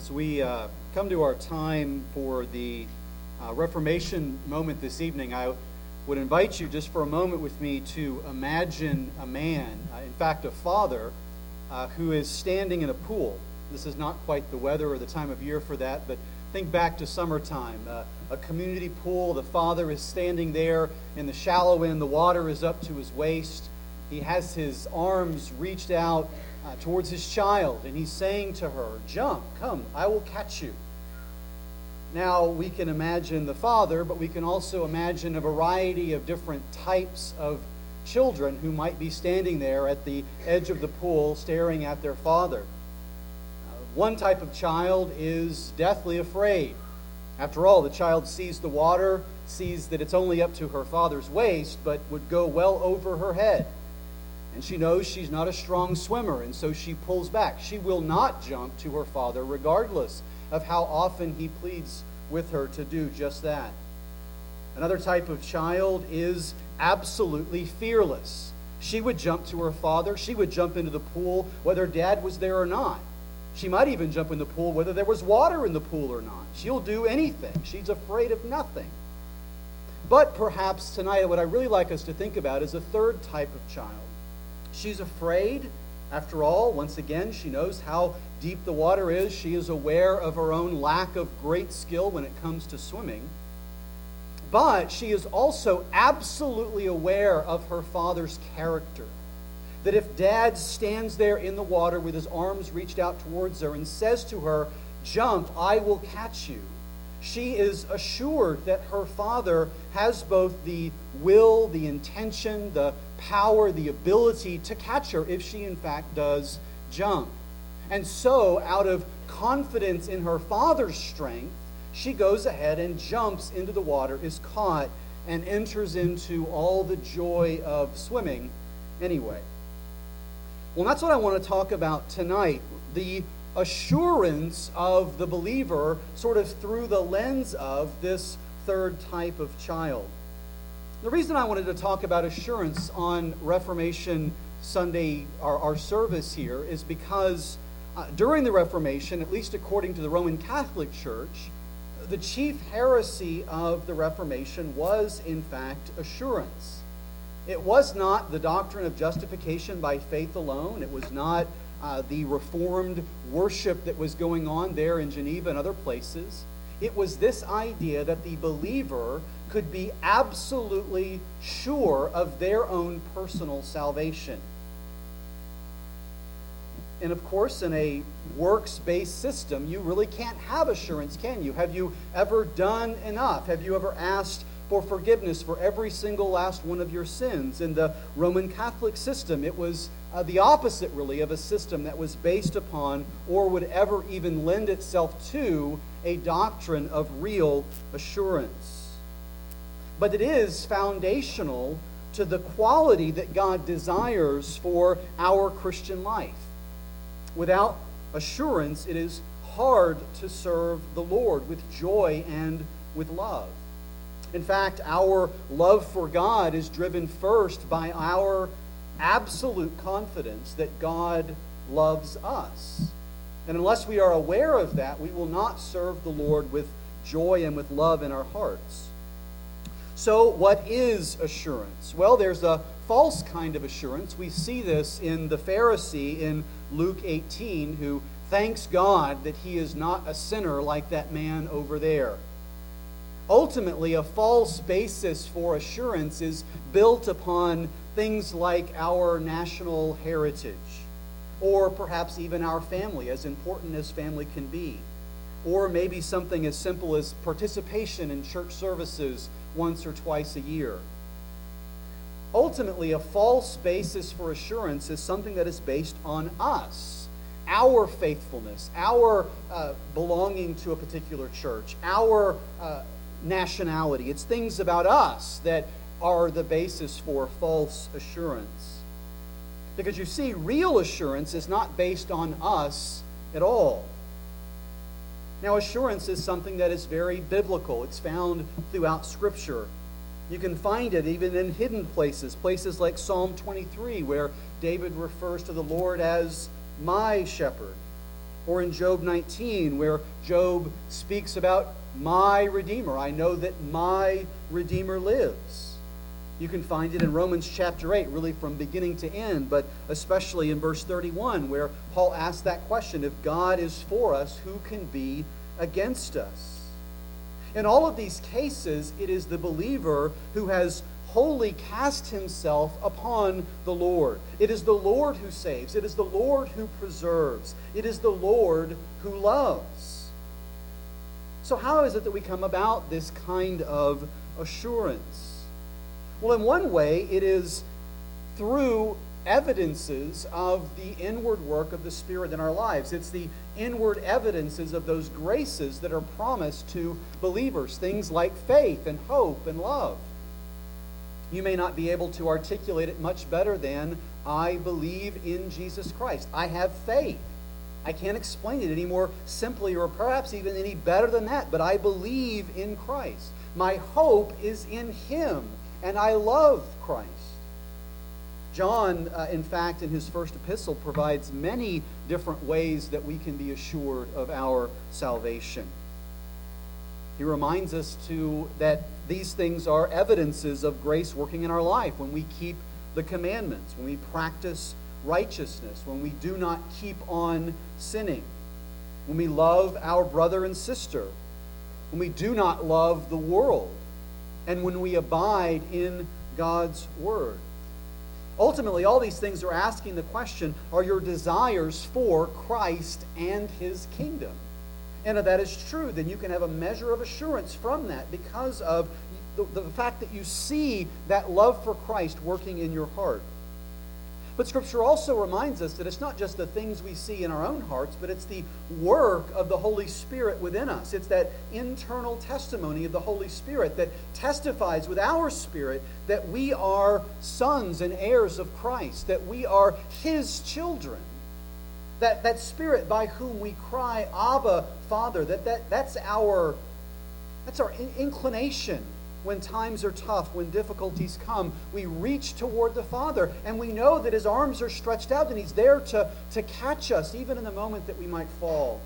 As we come to our time for the Reformation moment this evening, I would invite you just for a moment with me to imagine a man, in fact a father, who is standing in a pool. This is not quite the weather or the time of year for that, but think back to summertime. A community pool, the father is standing there in the shallow end, the water is up to his waist. He has his arms reached out towards his child, and he's saying to her, "Jump, come, I will catch you." Now, we can imagine the father, but we can also imagine a variety of different types of children who might be standing there at the edge of the pool staring at their father. One type of child is deathly afraid. After all, the child sees the water, sees that it's only up to her father's waist, but would go well over her head. And she knows she's not a strong swimmer, and so she pulls back. She will not jump to her father, regardless of how often he pleads with her to do just that. Another type of child is absolutely fearless. She would jump to her father. She would jump into the pool whether dad was there or not. She might even jump in the pool whether there was water in the pool or not. She'll do anything. She's afraid of nothing. But perhaps tonight what I really like us to think about is a third type of child. She's afraid. After all, once again, she knows how deep the water is. She is aware of her own lack of great skill when it comes to swimming. But she is also absolutely aware of her father's character. That if dad stands there in the water with his arms reached out towards her and says to her, "Jump, I will catch you," she is assured that her father has both the will, the intention, the power, the ability to catch her if she in fact does jump. And so, out of confidence in her father's strength, she goes ahead and jumps into the water, is caught, and enters into all the joy of swimming anyway. Well, that's what I want to talk about tonight. The assurance of the believer sort of through the lens of this third type of child. The reason I wanted to talk about assurance on Reformation Sunday, our service here, is because during the Reformation, at least according to the Roman Catholic Church, the chief heresy of the Reformation was, in fact, assurance. It was not the doctrine of justification by faith alone. It was not the Reformed worship that was going on there in Geneva and other places. It was this idea that the believer could be absolutely sure of their own personal salvation. And of course, in a works-based system, you really can't have assurance, can you? Have you ever done enough? Have you ever asked for forgiveness for every single last one of your sins? In the Roman Catholic system, it was the opposite, really, of a system that was based upon or would ever even lend itself to a doctrine of real assurance. But it is foundational to the quality that God desires for our Christian life. Without assurance, it is hard to serve the Lord with joy and with love. In fact, our love for God is driven first by our absolute confidence that God loves us. And unless we are aware of that, we will not serve the Lord with joy and with love in our hearts. So, what is assurance? Well, there's a false kind of assurance. We see this in the Pharisee in Luke 18, who thanks God that he is not a sinner like that man over there. Ultimately, a false basis for assurance is built upon things like our national heritage, or perhaps even our family, as important as family can be, or maybe something as simple as participation in church services once or twice a year. Ultimately, a false basis for assurance is something that is based on us, our faithfulness, our belonging to a particular church, our nationality. It's things about us that are the basis for false assurance. Because you see, real assurance is not based on us at all. Now, assurance is something that is very biblical. It's found throughout Scripture. You can find it even in hidden places, places like Psalm 23, where David refers to the Lord as my shepherd. Or in Job 19, where Job speaks about my Redeemer. I know that my Redeemer lives. You can find it in Romans chapter 8, really from beginning to end, but especially in verse 31, where Paul asks that question, if God is for us, who can be against us? In all of these cases, it is the believer who has wholly cast himself upon the Lord. It is the Lord who saves. It is the Lord who preserves. It is the Lord who loves. So how is it that we come about this kind of assurance? Well, in one way, it is through evidences of the inward work of the Spirit in our lives. It's the inward evidences of those graces that are promised to believers, things like faith and hope and love. You may not be able to articulate it much better than, I believe in Jesus Christ. I have faith. I can't explain it any more simply or perhaps even any better than that, but I believe in Christ. My hope is in Him, and I love Christ. John, in fact, in his first epistle, provides many different ways that we can be assured of our salvation. He reminds us that these things are evidences of grace working in our life when we keep the commandments, when we practice righteousness, when we do not keep on sinning, when we love our brother and sister, when we do not love the world, and when we abide in God's Word. Ultimately, all these things are asking the question, are your desires for Christ and His kingdom? And if that is true, then you can have a measure of assurance from that because of the fact that you see that love for Christ working in your heart. But Scripture also reminds us that it's not just the things we see in our own hearts, but it's the work of the Holy Spirit within us. It's that internal testimony of the Holy Spirit that testifies with our spirit that we are sons and heirs of Christ, that we are His children. That Spirit by whom we cry, Abba, Father, that's our inclination. When times are tough, when difficulties come, we reach toward the Father, and we know that His arms are stretched out, and He's there to catch us, even in the moment that we might fall.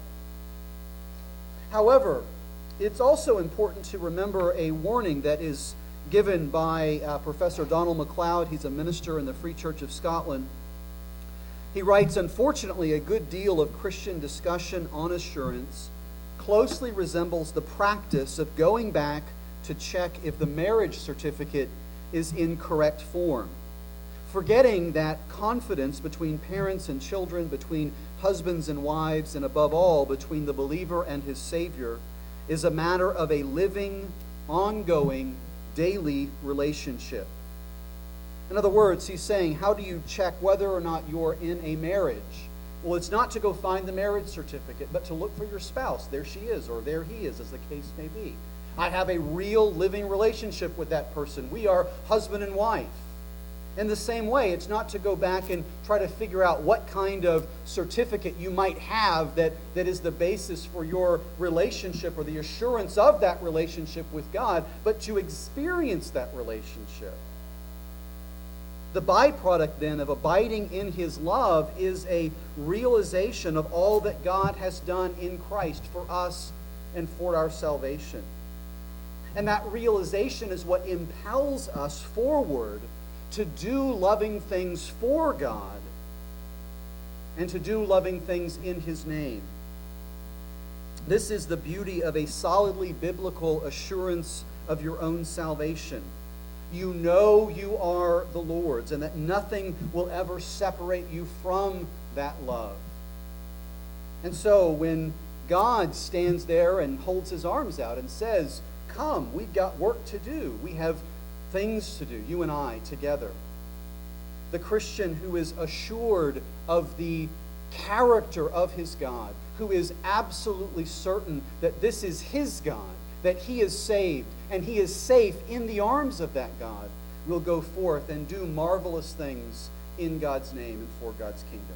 However, it's also important to remember a warning that is given by Professor Donald MacLeod. He's a minister in the Free Church of Scotland. He writes, unfortunately, a good deal of Christian discussion on assurance closely resembles the practice of going back to check if the marriage certificate is in correct form, forgetting that confidence between parents and children, between husbands and wives, and above all, between the believer and his Savior, is a matter of a living, ongoing, daily relationship. In other words, he's saying, how do you check whether or not you're in a marriage? Well, it's not to go find the marriage certificate, but to look for your spouse. There she is, or there he is, as the case may be. I have a real living relationship with that person. We are husband and wife. In the same way, it's not to go back and try to figure out what kind of certificate you might have that is the basis for your relationship or the assurance of that relationship with God, but to experience that relationship. The byproduct, then, of abiding in His love is a realization of all that God has done in Christ for us and for our salvation. And that realization is what impels us forward to do loving things for God and to do loving things in His name. This is the beauty of a solidly biblical assurance of your own salvation. You know you are the Lord's, and that nothing will ever separate you from that love. And so when God stands there and holds His arms out and says, come, we've got work to do. We have things to do, you and I together. The Christian who is assured of the character of his God, who is absolutely certain that this is his God, that he is saved, and he is safe in the arms of that God, will go forth and do marvelous things in God's name and for God's kingdom.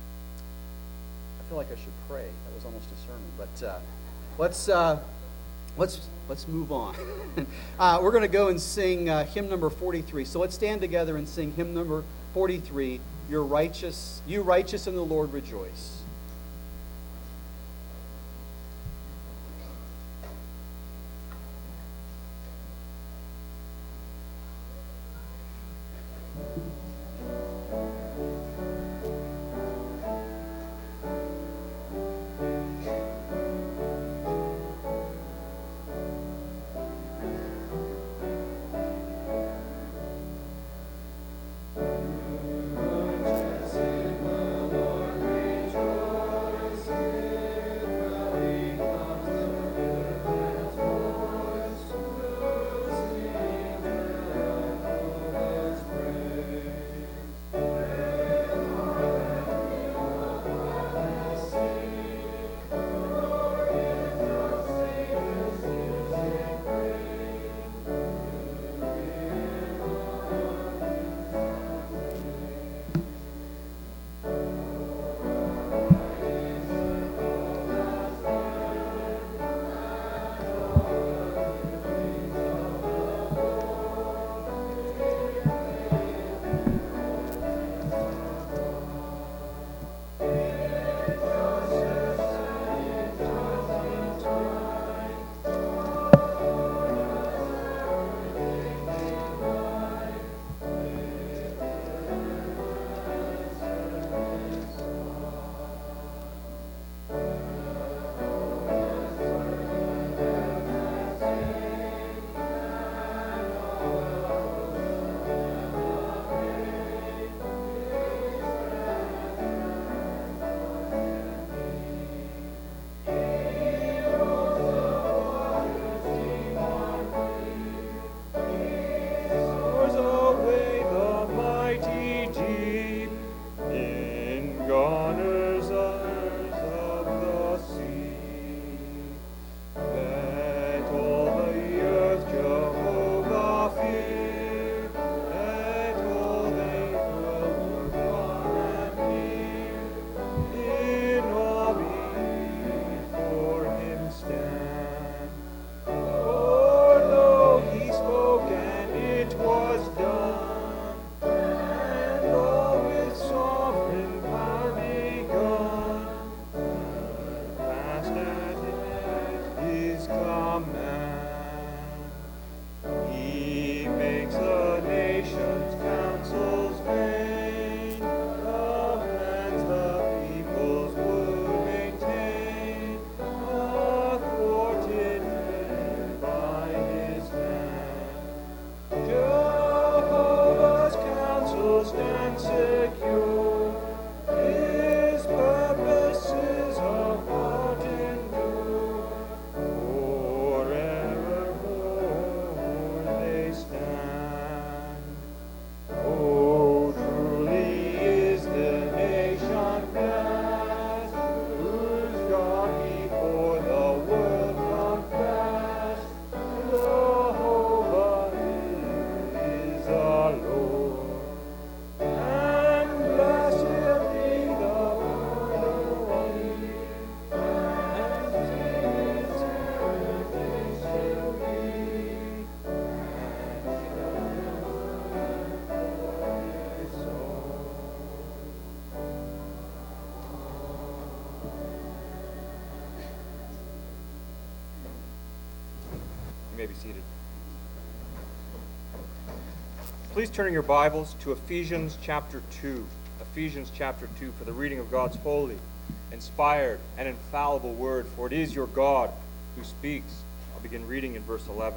I feel like I should pray. That was almost a sermon, but let's move on. We're going to go and sing hymn number 43. So let's stand together and sing hymn number 43, You righteous in the Lord rejoice. You may be seated. Please turn in your Bibles to Ephesians chapter 2. Ephesians chapter 2 for the reading of God's holy, inspired, and infallible word, for it is your God who speaks. I'll begin reading in verse 11.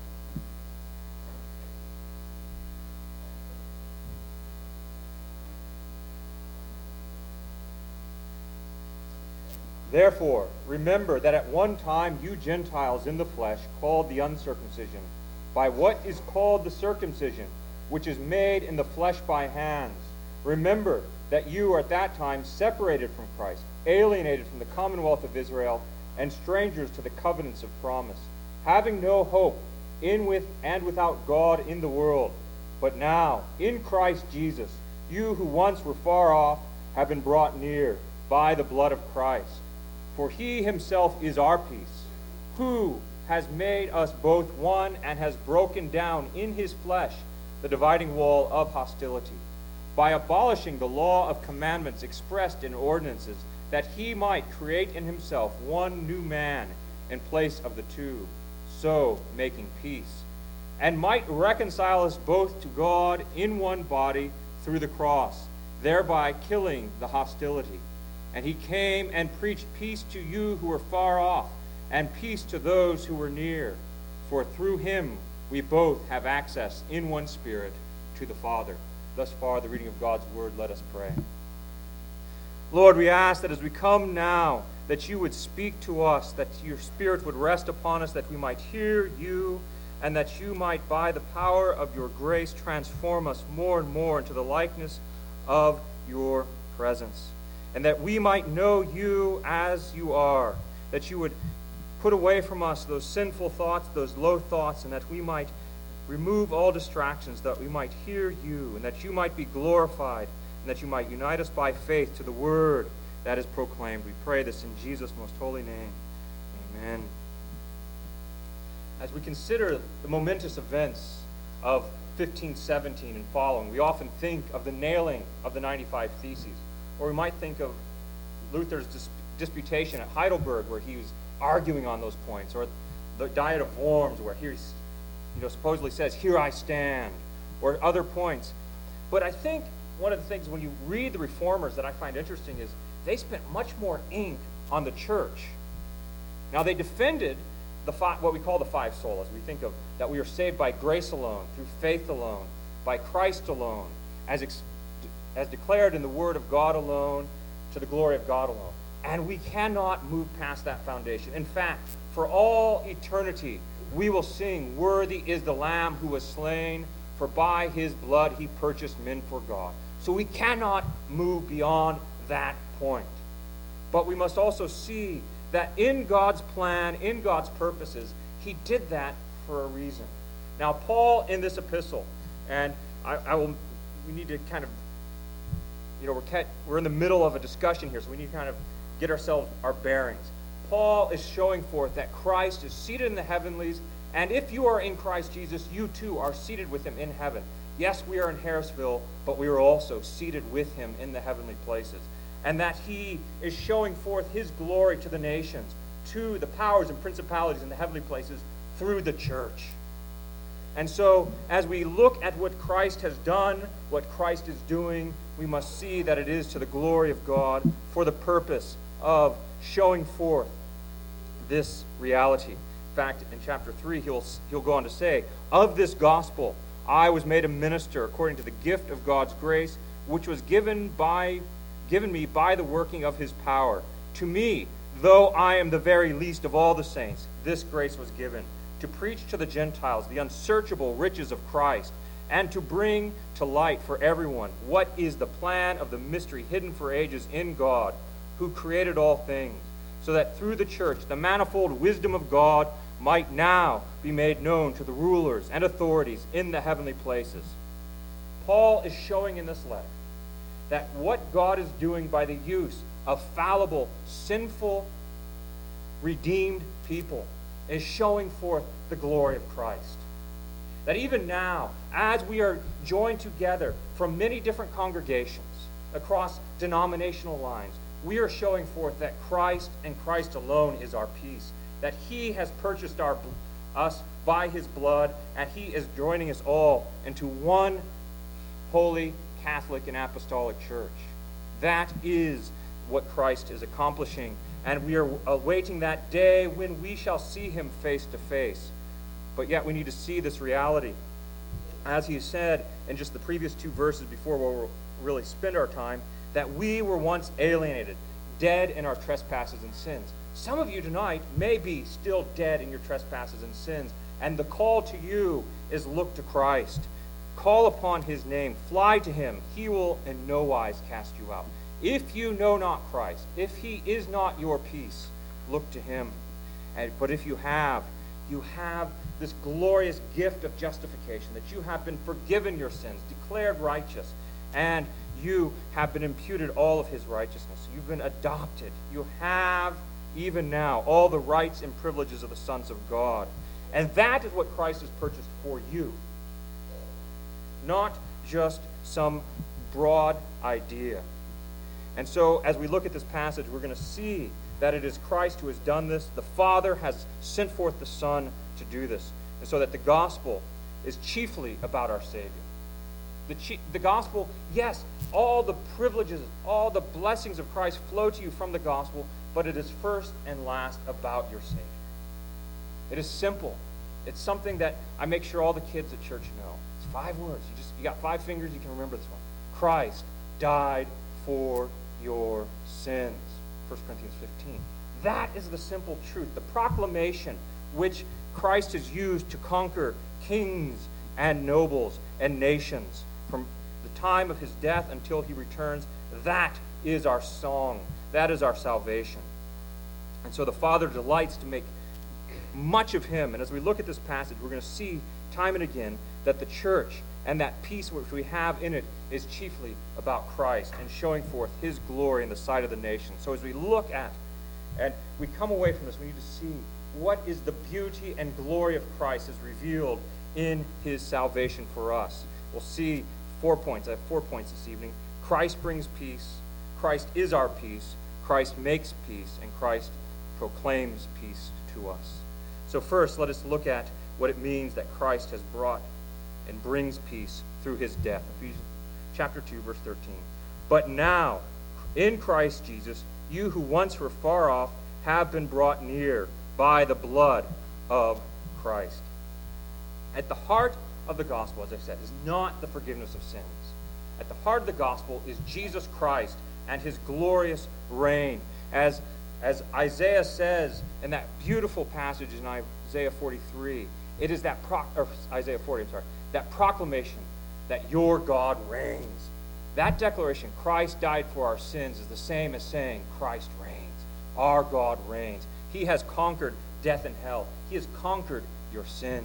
Therefore, remember that at one time you Gentiles in the flesh, called the uncircumcision, by what is called the circumcision, which is made in the flesh by hands. Remember that you were at that time separated from Christ, alienated from the commonwealth of Israel, and strangers to the covenants of promise, having no hope in with and without God in the world. But now, in Christ Jesus, you who once were far off have been brought near by the blood of Christ. For he himself is our peace, who has made us both one and has broken down in his flesh the dividing wall of hostility, by abolishing the law of commandments expressed in ordinances, that he might create in himself one new man in place of the two, so making peace, and might reconcile us both to God in one body through the cross, thereby killing the hostility. And he came and preached peace to you who were far off, and peace to those who were near. For through him we both have access in one Spirit to the Father. Thus far, the reading of God's word. Let us pray. Lord, we ask that as we come now, that you would speak to us, that your Spirit would rest upon us, that we might hear you, and that you might, by the power of your grace, transform us more and more into the likeness of your presence. And that we might know you as you are, that you would put away from us those sinful thoughts, those low thoughts, and that we might remove all distractions, that we might hear you, and that you might be glorified, and that you might unite us by faith to the word that is proclaimed. We pray this in Jesus' most holy name. Amen. As we consider the momentous events of 1517 and following, we often think of the nailing of the 95 Theses. Or we might think of Luther's disputation at Heidelberg, where he was arguing on those points, or the Diet of Worms, where he supposedly says, "Here I stand," or other points. But I think one of the things when you read the Reformers that I find interesting is they spent much more ink on the church. Now, they defended what we call the five solas. We think of that we are saved by grace alone, through faith alone, by Christ alone, as declared in the Word of God alone, to the glory of God alone. And we cannot move past that foundation. In fact, for all eternity, we will sing, "Worthy is the Lamb who was slain, for by his blood he purchased men for God." So we cannot move beyond that point. But we must also see that in God's plan, in God's purposes, he did that for a reason. Now, Paul, in this epistle, and we need to kind of, we're in the middle of a discussion here, so we need to kind of get our bearings. Paul is showing forth that Christ is seated in the heavenlies, and if you are in Christ Jesus, you too are seated with him in heaven. Yes, we are in Harrisville, but we are also seated with him in the heavenly places. And that he is showing forth his glory to the nations, to the powers and principalities in the heavenly places through the church. And so, as we look at what Christ has done, what Christ is doing, we must see that it is to the glory of God for the purpose of showing forth this reality. In fact, in chapter 3, he'll go on to say, "Of this gospel I was made a minister according to the gift of God's grace, which was given me by the working of his power. To me, though I am the very least of all the saints, this grace was given, to preach to the Gentiles the unsearchable riches of Christ, and to bring to light for everyone what is the plan of the mystery hidden for ages in God, who created all things, so that through the church the manifold wisdom of God might now be made known to the rulers and authorities in the heavenly places." Paul is showing in this letter that what God is doing by the use of fallible, sinful, redeemed people is showing forth the glory of Christ. That even now, as we are joined together from many different congregations across denominational lines, we are showing forth that Christ and Christ alone is our peace, that he has purchased us by his blood, and he is joining us all into one holy, Catholic, and apostolic church. That is what Christ is accomplishing, and we are awaiting that day when we shall see him face to face. But yet we need to see this reality. As he said in just the previous two verses before we'll really spend our time, that we were once alienated, dead in our trespasses and sins. Some of you tonight may be still dead in your trespasses and sins, and the call to you is look to Christ. Call upon his name. Fly to him. He will in no wise cast you out. If you know not Christ, if he is not your peace, look to him. But if you have this glorious gift of justification, that you have been forgiven your sins, declared righteous, and you have been imputed all of his righteousness. You've been adopted. You have, even now, all the rights and privileges of the sons of God. And that is what Christ has purchased for you. Not just some broad idea. And so, as we look at this passage, we're going to see that it is Christ who has done this. The Father has sent forth the Son to do this. And so that the gospel is chiefly about our Savior. The gospel, yes, all the privileges, all the blessings of Christ flow to you from the gospel, but it is first and last about your Savior. It is simple. It's something that I make sure all the kids at church know. It's 5 words. You got 5 fingers, you can remember this one. Christ died for your sins. 1 Corinthians 15. That is the simple truth. The proclamation which Christ has used to conquer kings and nobles and nations from the time of his death until he returns. That is our song. That is our salvation. And so the Father delights to make much of him. And as we look at this passage, we're going to see time and again that the church and that peace which we have in it is chiefly about Christ and showing forth his glory in the sight of the nation. So as we look at and we come away from this, we need to see what is the beauty and glory of Christ as revealed in his salvation for us. We'll see 4 points. I have 4 points this evening. Christ brings peace. Christ is our peace. Christ makes peace. And Christ proclaims peace to us. So first, let us look at what it means that Christ has brought and brings peace through his death. Ephesians chapter 2, verse 13. But now, in Christ Jesus, you who once were far off have been brought near by the blood of Christ. At the heart of the gospel, as I said, is not the forgiveness of sins. At the heart of the gospel is Jesus Christ and his glorious reign. As Isaiah says in that beautiful passage in Isaiah 43, it is that Isaiah 40, that proclamation that your God reigns. That declaration, Christ died for our sins, is the same as saying Christ reigns. Our God reigns. He has conquered death and hell. He has conquered your sins.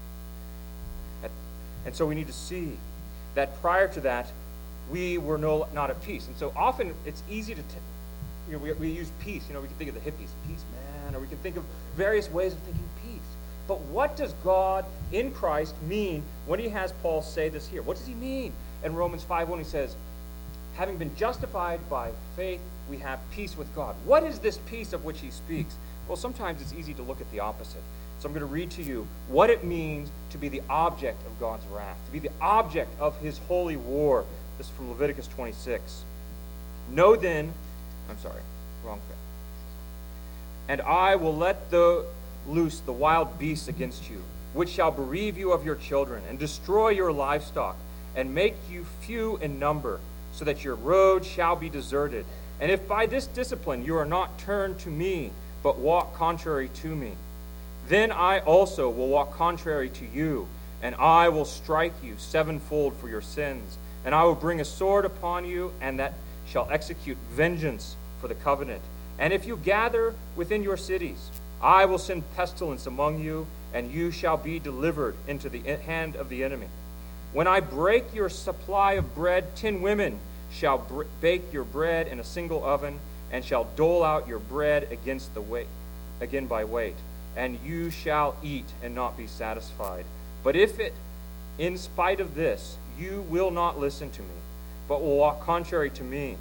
And so we need to see that prior to that, we were not at peace. And so often it's easy to, we use peace. We can think of the hippies, peace man, or we can think of various ways of thinking peace. But what does God in Christ mean when he has Paul say this here? What does he mean in Romans 5 when he says, having been justified by faith, we have peace with God? What is this peace of which he speaks? Well, sometimes it's easy to look at the opposite. So I'm going to read to you what it means to be the object of God's wrath, to be the object of his holy war. This is from Leviticus 26. Know then, wrong thing. And I will let loose the wild beasts against you, which shall bereave you of your children, and destroy your livestock, and make you few in number, so that your road shall be deserted. And if by this discipline you are not turned to me, but walk contrary to me, then I also will walk contrary to you, and I will strike you sevenfold for your sins. And I will bring a sword upon you, and that shall execute vengeance for the covenant. And if you gather within your cities, I will send pestilence among you, and you shall be delivered into the hand of the enemy. When I break your supply of bread, 10 women shall bake your bread in a single oven, and shall dole out your bread again by weight. And you shall eat and not be satisfied. But if in spite of this, you will not listen to me, but will walk contrary to me,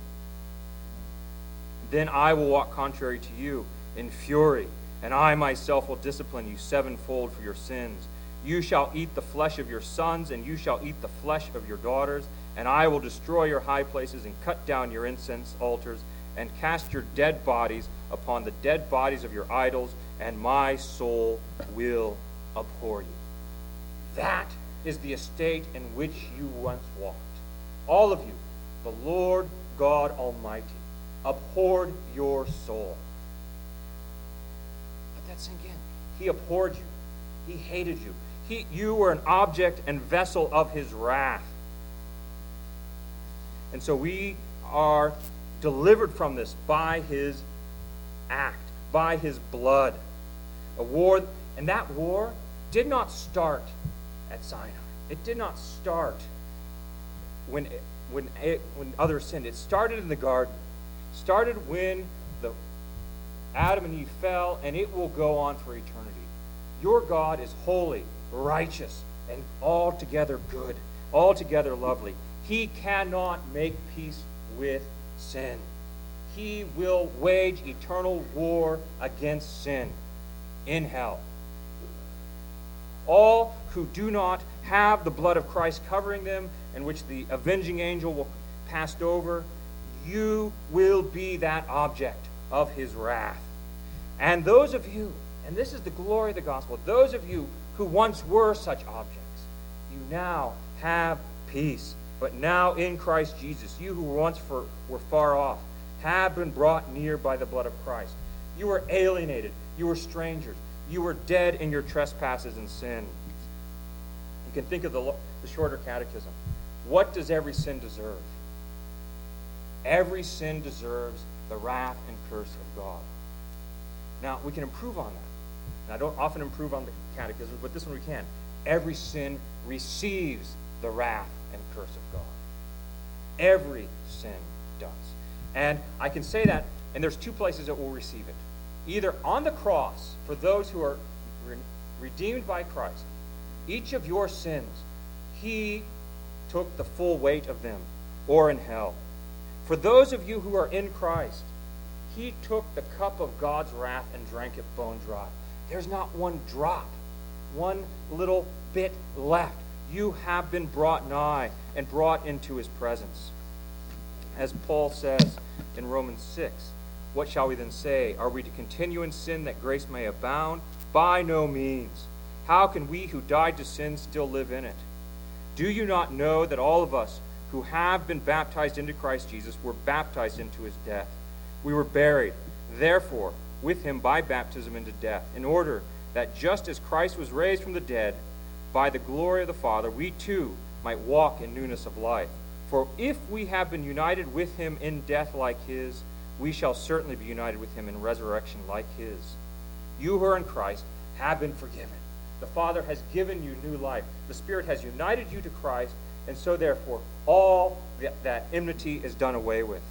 then I will walk contrary to you in fury, and I myself will discipline you sevenfold for your sins. You shall eat the flesh of your sons, and you shall eat the flesh of your daughters, and I will destroy your high places and cut down your incense altars, and cast your dead bodies upon the dead bodies of your idols, and my soul will abhor you. That is the estate in which you once walked. All of you, the Lord God Almighty, abhorred your soul. Let that sink in. He abhorred you. He hated you. You were an object and vessel of his wrath. And so we are delivered from this by his act, by his blood. A war, and that war did not start at Sinai. It did not start when others sinned. It started in the garden. It started when Adam and Eve fell, and it will go on for eternity. Your God is holy, righteous, and altogether good, altogether lovely. He cannot make peace with sin. He will wage eternal war against sin in hell. All who do not have the blood of Christ covering them, in which the avenging angel will pass over, you will be that object of his wrath. And those of you, and this is the glory of the gospel, those of you who once were such objects, you now have peace. But now in Christ Jesus, you who once were far off, have been brought near by the blood of Christ. You were alienated. You were strangers. You were dead in your trespasses and sin. You can think of the shorter catechism. What does every sin deserve? Every sin deserves the wrath and curse of God. Now, we can improve on that. And I don't often improve on the catechism, but this one we can. Every sin receives the wrath and curse of God. Every sin does. And I can say that, and there's two places it will receive it. Either on the cross, for those who are redeemed by Christ, each of your sins, he took the full weight of them, or in hell. For those of you who are in Christ, he took the cup of God's wrath and drank it bone dry. There's not one drop, one little bit left. You have been brought nigh and brought into his presence. As Paul says in Romans 6, what shall we then say? Are we to continue in sin that grace may abound? By no means. How can we who died to sin still live in it? Do you not know that all of us who have been baptized into Christ Jesus were baptized into his death? We were buried, therefore, with him by baptism into death, in order that just as Christ was raised from the dead by the glory of the Father, we too might walk in newness of life. For if we have been united with him in death like his, we shall certainly be united with him in resurrection like his. You who are in Christ have been forgiven. The Father has given you new life. The Spirit has united you to Christ, and so therefore all that enmity is done away with.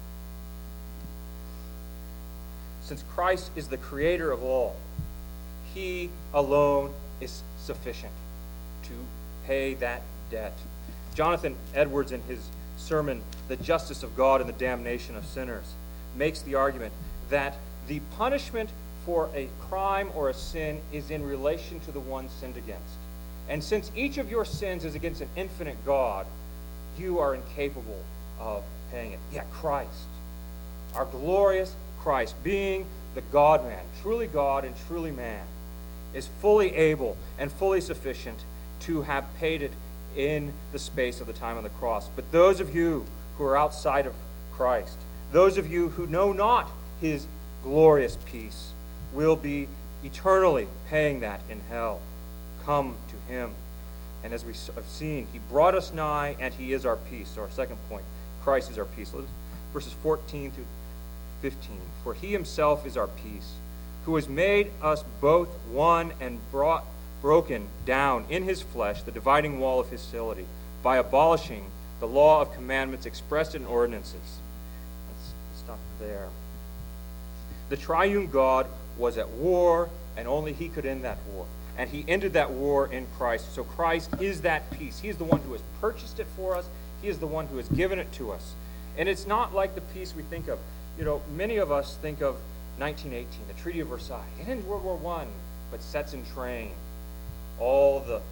Since Christ is the creator of all, he alone is sufficient to pay that debt. Jonathan Edwards, in his sermon, The Justice of God and the Damnation of Sinners, makes the argument that the punishment for a crime or a sin is in relation to the one sinned against. And since each of your sins is against an infinite God, you are incapable of paying it. Yet Christ, our glorious Christ, being the God-man, truly God and truly man, is fully able and fully sufficient to have paid it in the space of the time on the cross. But those of you who are outside of Christ, those of you who know not his glorious peace, will be eternally paying that in hell. Come to him. And as we have seen, he brought us nigh, and he is our peace. So our second point, Christ is our peace. Verses 14 through 15. For he himself is our peace, who has made us both one and broken down in his flesh the dividing wall of hostility, by abolishing the law of commandments expressed in ordinances. Let's stop there. The triune God was at war, and only he could end that war. And he ended that war in Christ. So Christ is that peace. He is the one who has purchased it for us. He is the one who has given it to us. And it's not like the peace we think of. You know, many of us think of 1918, the Treaty of Versailles. It ends World War I, but sets in train all the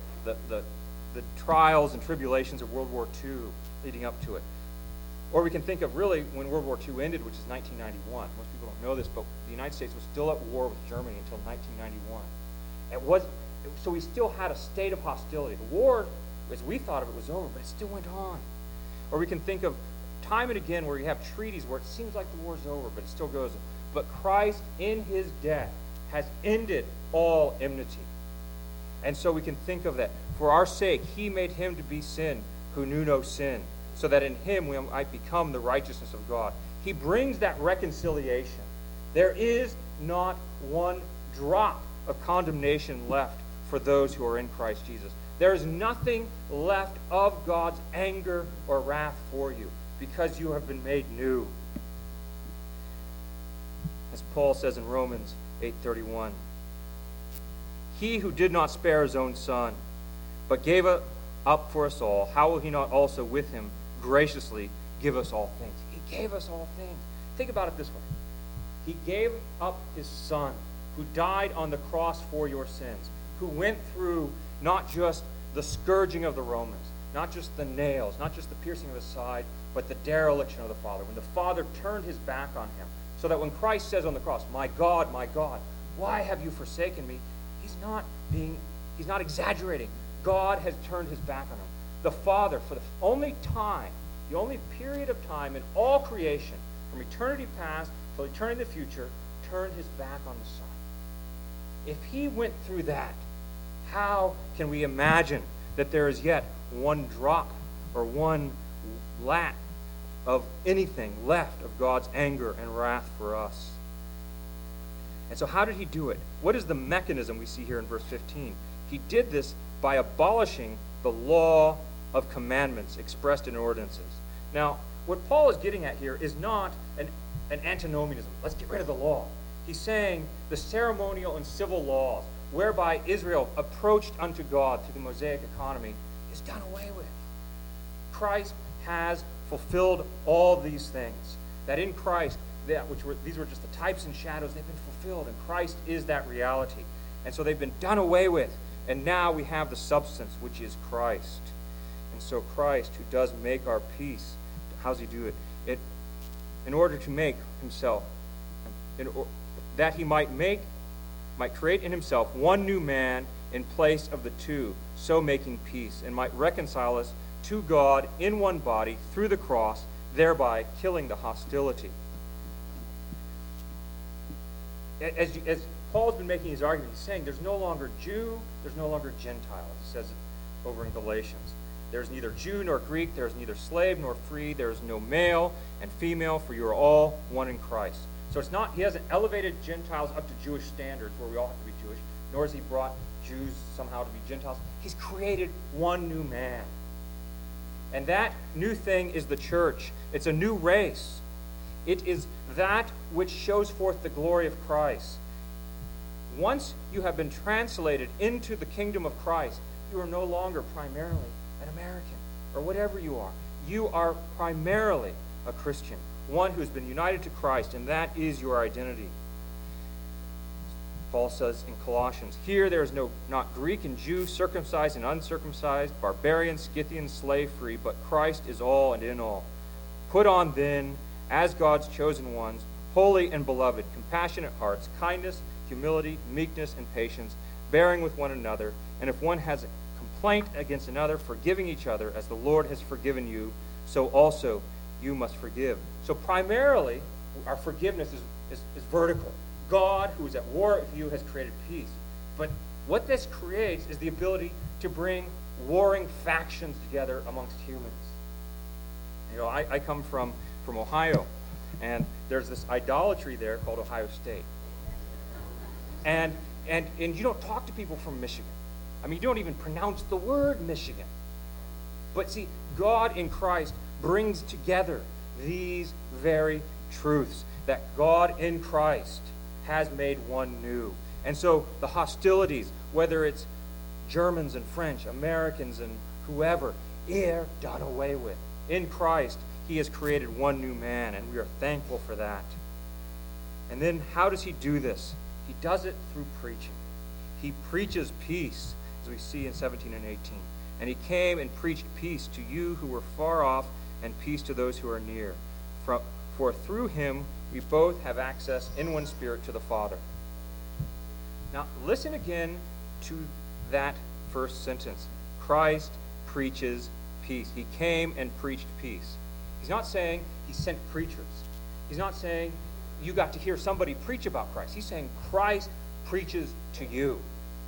trials and tribulations of World War II leading up to it. Or we can think of really when World War II ended, which is 1991. Most people don't know this, but the United States was still at war with Germany until 1991. So we still had a state of hostility. The war, as we thought of it, was over, but it still went on. Or we can think of time and again where you have treaties where it seems like the war's over, but it still goes on. But Christ, in his death, has ended all enmity. And so we can think of that. For our sake, he made him to be sin who knew no sin, so that in him we might become the righteousness of God. He brings that reconciliation. There is not one drop of condemnation left for those who are in Christ Jesus. There is nothing left of God's anger or wrath for you, because you have been made new. As Paul says in Romans 8:31, he who did not spare his own son, but gave it up for us all, how will he not also with him graciously give us all things? He gave us all things. Think about it this way. He gave up his son, who died on the cross for your sins, who went through not just the scourging of the Romans, not just the nails, not just the piercing of his side, but the dereliction of the Father. When the Father turned his back on him, so that when Christ says on the cross, my God, why have you forsaken me? He's not exaggerating. God has turned his back on him. The Father, for the only time, the only period of time in all creation, from eternity past till eternity in the future, turned his back on the Son. If he went through that, how can we imagine that there is yet one drop or one lat of anything left of God's anger and wrath for us? And so how did he do it? What is the mechanism we see here in verse 15? He did this by abolishing the law of commandments expressed in ordinances. Now, what Paul is getting at here is not an antinomianism. Let's get rid of the law. He's saying the ceremonial and civil laws whereby Israel approached unto God through the Mosaic economy is done away with. Christ has fulfilled all these things. That in Christ, these were just the types and shadows, they've been fulfilled, and Christ is that reality. And so they've been done away with, and now we have the substance, which is Christ. And so Christ, who does make our peace, how does he do it? In order to make himself, that he might create in himself one new man in place of the two, so making peace, and might reconcile us to God in one body through the cross, thereby killing the hostility. As Paul's been making his argument, he's saying there's no longer Jew, there's no longer Gentile. He says it over in Galatians. There's neither Jew nor Greek, there's neither slave nor free, there's no male and female, for you are all one in Christ. So it's not, he hasn't elevated Gentiles up to Jewish standards where we all have to be Jewish, nor has he brought Jews somehow to be Gentiles. He's created one new man. And that new thing is the church. It's a new race. It is that which shows forth the glory of Christ. Once you have been translated into the kingdom of Christ, you are no longer primarily an American or whatever you are. You are primarily a Christian, one who has been united to Christ, and that is your identity. Paul says in Colossians, here there is not Greek and Jew, circumcised and uncircumcised, barbarian, Scythian, slave free, but Christ is all and in all. Put on then, as God's chosen ones, holy and beloved, compassionate hearts, kindness, humility, meekness, and patience, bearing with one another, and if one has a complaint against another, forgiving each other, as the Lord has forgiven you, so also you must forgive. So primarily, our forgiveness is vertical. God, who is at war with you, has created peace. But what this creates is the ability to bring warring factions together amongst humans. You know, I come from Ohio, and there's this idolatry there called Ohio State. And you don't talk to people from Michigan. I mean, you don't even pronounce the word Michigan. But see, God in Christ brings together these very truths, that God in Christ has made one new. And so the hostilities, whether it's Germans and French, Americans and whoever, they're done away with. In Christ, he has created one new man, and we are thankful for that. And then how does he do this? He does it through preaching. He preaches peace, as we see in 17 and 18. And he came and preached peace to you who were far off, and peace to those who are near. For through him we both have access in one Spirit to the Father. Now, listen again to that first sentence. Christ preaches peace. He came and preached peace. He's not saying he sent preachers. He's not saying you got to hear somebody preach about Christ. He's saying Christ preaches to you.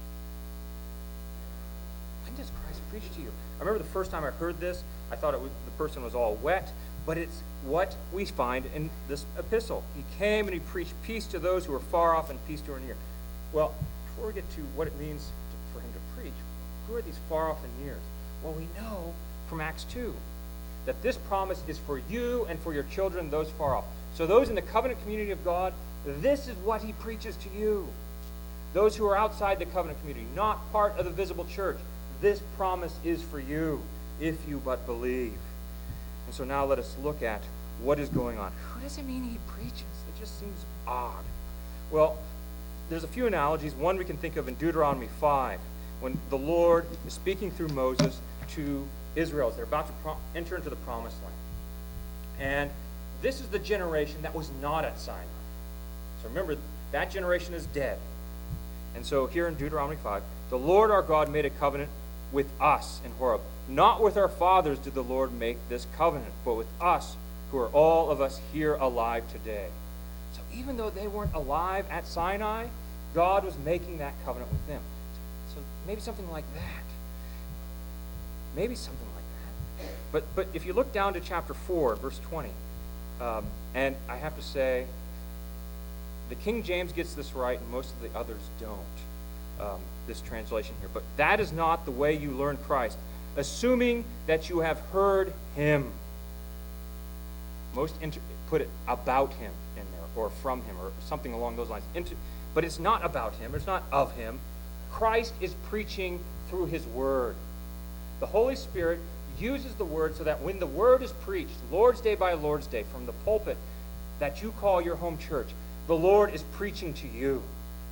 When does Christ preach to you? I remember the first time I heard this, I thought the person was all wet, but it's what we find in this epistle. He came and he preached peace to those who are far off and peace to who are near. Well, before we get to what it means for him to preach, who are these far off and near? Well, we know from Acts 2 that this promise is for you and for your children, those far off. So those in the covenant community of God, this is what he preaches to you. Those who are outside the covenant community, not part of the visible church, this promise is for you if you but believe. And so now let us look at what is going on. Who does it mean he preaches? It just seems odd. Well, there's a few analogies. One we can think of in Deuteronomy 5, when the Lord is speaking through Moses to Israel as they're about to enter into the promised land. And this is the generation that was not at Sinai. So remember, that generation is dead. And so here in Deuteronomy 5, the Lord our God made a covenant with us in Horeb. Not with our fathers did the Lord make this covenant, but with us, who are all of us here alive today. So even though they weren't alive at Sinai, God was making that covenant with them. So maybe something like that. Maybe something like that. But if you look down to chapter 4, verse 20, and I have to say, the King James gets this right, and most of the others don't, this translation here. But that is not the way you learn Christ, assuming that you have heard him. Most put it about him in there, or from him, or something along those lines. But it's not about him. It's not of him. Christ is preaching through his word. The Holy Spirit uses the word so that when the word is preached, Lord's Day by Lord's Day, from the pulpit that you call your home church, the Lord is preaching to you.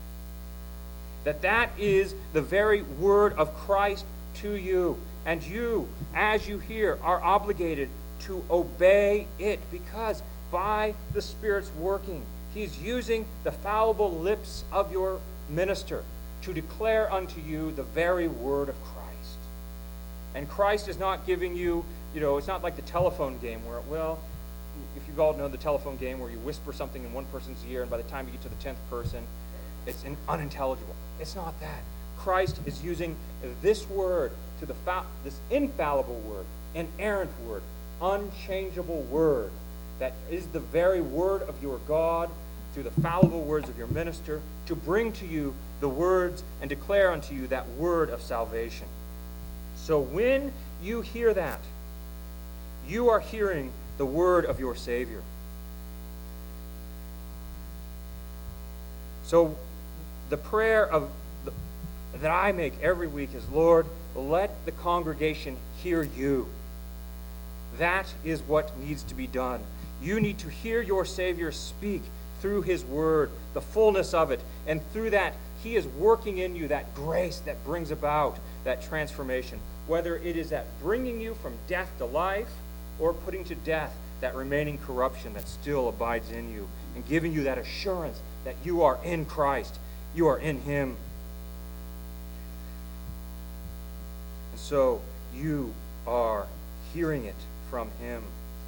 That is the very word of Christ to you. And you, as you hear, are obligated to obey it, because by the Spirit's working, he's using the fallible lips of your minister to declare unto you the very word of Christ. And Christ is not giving you, it's not like the telephone game where, if you all know the telephone game where you whisper something in one person's ear, and by the time you get to the 10th person, it's unintelligible. It's not that. Christ is using this word to this infallible word, inerrant word, unchangeable word that is the very word of your God through the fallible words of your minister to bring to you the words and declare unto you that word of salvation. So when you hear that, you are hearing the word of your Savior. So the prayer that I make every week is, Lord, let the congregation hear you. That is what needs to be done. You need to hear your Savior speak through his word, the fullness of it, and through that, he is working in you that grace that brings about that transformation, whether it is that bringing you from death to life or putting to death that remaining corruption that still abides in you, and giving you that assurance that you are in Christ, you are in him. And so you are hearing it from him.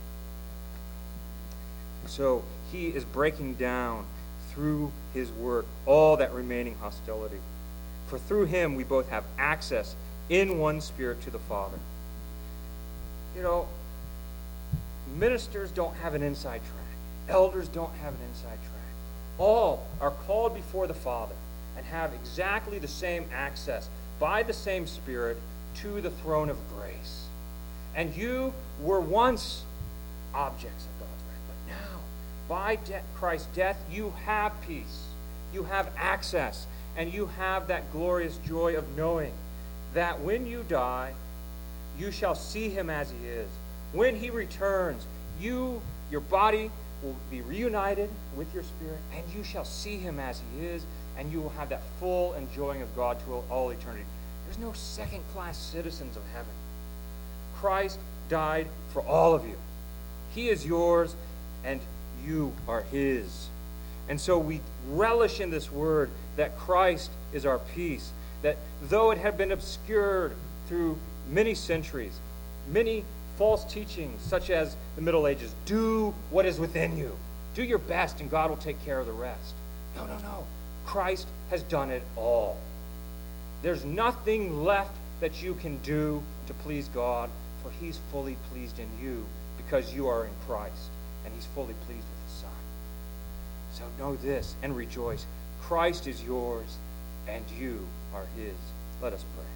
So he is breaking down through his work all that remaining hostility. For through him we both have access in one Spirit to the Father. You know, ministers don't have an inside track. Elders don't have an inside track. All are called before the Father and have exactly the same access by the same Spirit to the throne of grace. And you were once objects of God's wrath, but now, by Christ's death, you have peace. You have access, and you have that glorious joy of knowing that when you die, you shall see him as he is. When he returns, your body will be reunited with your spirit, and you shall see him as he is, and you will have that full enjoying of God to all eternity. There's no second-class citizens of heaven. Christ died for all of you. He is yours, and you are his. And so we relish in this word that Christ is our peace, that though it had been obscured through many centuries, many false teachings, such as the Middle Ages, do what is within you. Do your best, and God will take care of the rest. No, no, no. Christ has done it all. There's nothing left that you can do to please God, for he's fully pleased in you because you are in Christ, and he's fully pleased with his Son. So know this and rejoice. Christ is yours, and you are his. Let us pray.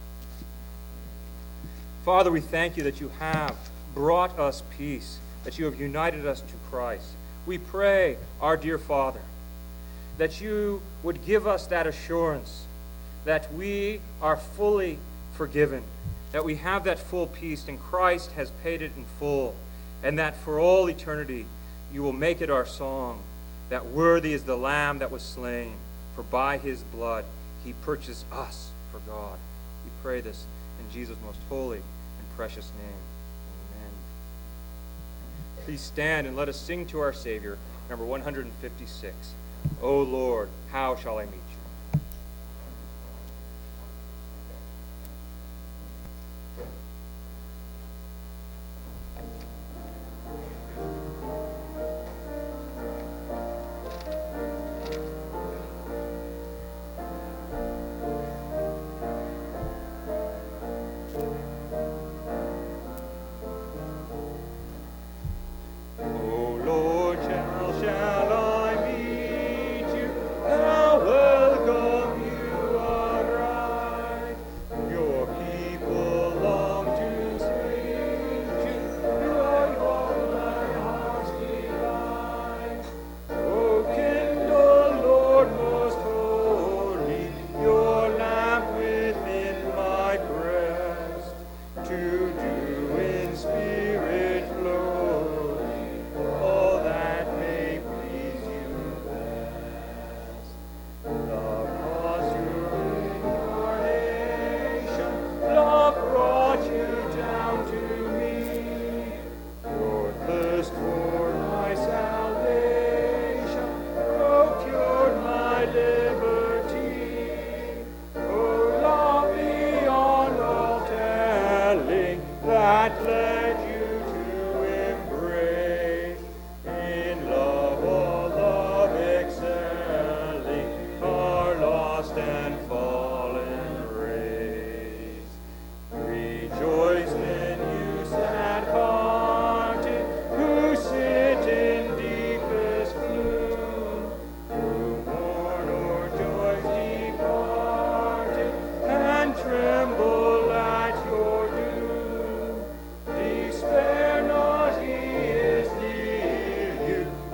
Father, we thank you that you have brought us peace, that you have united us to Christ. We pray, our dear Father, that you would give us that assurance that we are fully forgiven, that we have that full peace, and Christ has paid it in full, and that for all eternity you will make it our song, that worthy is the Lamb that was slain, for by his blood he purchased us for God. We pray this in Jesus' most holy and precious name. Amen. Please stand and let us sing to our Savior, number 156. O Lord, how shall I meet you?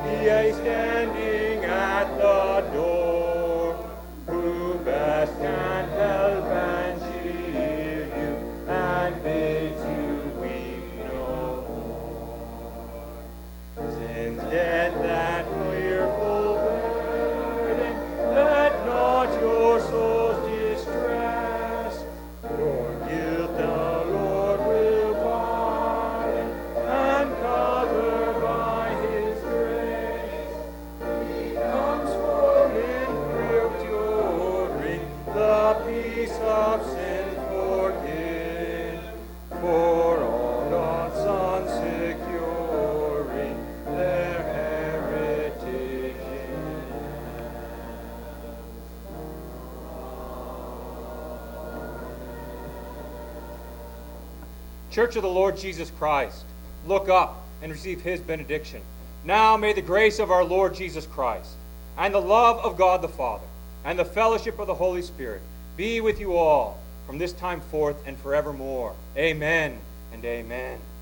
Standing at the door, who best can the peace of sin forget, for all God's sons securing their heritage in Church of the Lord Jesus Christ, look up and receive his benediction. Now may the grace of our Lord Jesus Christ, and the love of God the Father, and the fellowship of the Holy Spirit be with you all from this time forth and forevermore. Amen and amen.